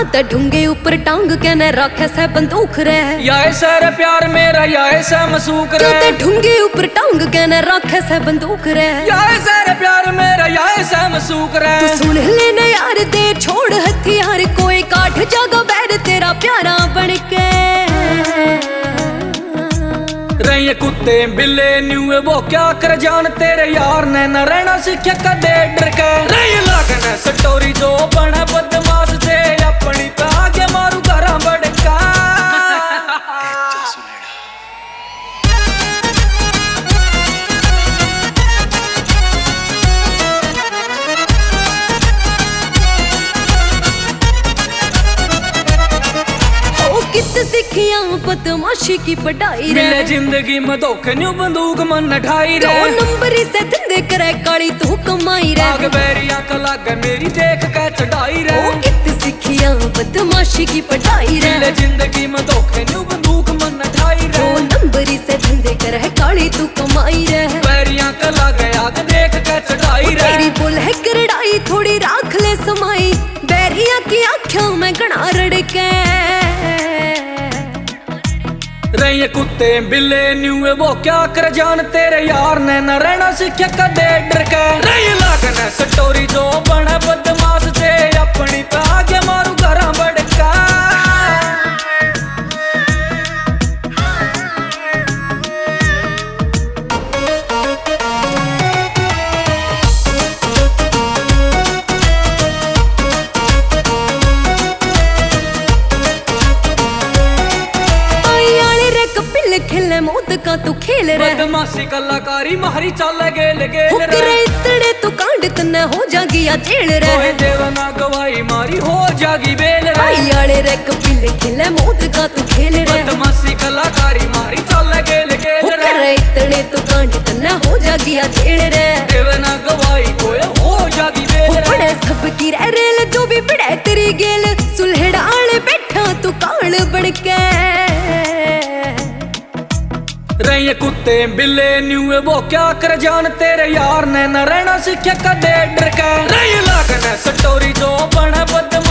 ते ढूंगे ऊपर टांग के न रखे से बंदूक रे। या सर प्यार मेरा या ऐसा मसूक रे। ते ढूंगे ऊपर टांग के न रखे से बंदूक रे। या सर प्यार मेरा या ऐसा मसूक रे। तू सुन लेना यार दे छोड़ हथियार कोई काठ जागा बैर तेरा प्यारा बन के। रही कुत्ते बिल्ले न्यूए वो क्या कर जान तेरे यार ने न रहना सीखा कदे डर के। रही लगन स्टोरी जो बने बदमाश से अपनी पे आगे मारू घरा बड़का। कित सिखिया बदमाशी की पढ़ाई रे। मिले जिंदगी में धोखे न्यू बंदूक मन ढाई रे। 2 नंबर से धंधे करे काली तू कमाई रे। आग बैरिया कला मेरी देख के चढ़ाई रे। ओ कित सिखिया बदमाशी की पढ़ाई रे। मिले जिंदगी में धोखे न्यू बंदूक मन ढाई रे। 2 नंबर से धंधे करे काली तू कमाई रे। बैरिया कला आग देख के चढ़ाई रे। तेरी बोल है करड़ाई थोड़ी राख ले समाई बैरिया की आँखों में गणा रड़के। रही कुत्ते बिल्ले न्यूए वो क्या कर जान तेरे यार ने न रहना सीखा कदे डर के। रही लगन स्टोरी जो बने बदमाश से अपनी पे आगे मारू घरा बड़का। खेले मौत का तू खेल रे। बदमाशी कलाकारी मारी चाल गेल गेल रे। इतने तू कांड तने हो जागी या जेल रे। कोई देवना गवाही मारी हो जागी बेल रे। आयाले रे कपिल खेले मौत का तू खेल रे। बदमाशी कलाकारी मारी चाल गेल गेल रे। इतने तू कांड तने हो जागी या जेल रे। देवना गवाही कोई हो जागी बेल रे। बड़े सब की रेल जो भी बड़े तेरी गेल सुलहड़ा आले बैठा तू काल बन के। रही कुत्ते बिल्ले न्यूए वो क्या कर जान तेरे यार ने न रहना सीखा कदे डर के। रही लगन स्टोरी जो बने बदमाश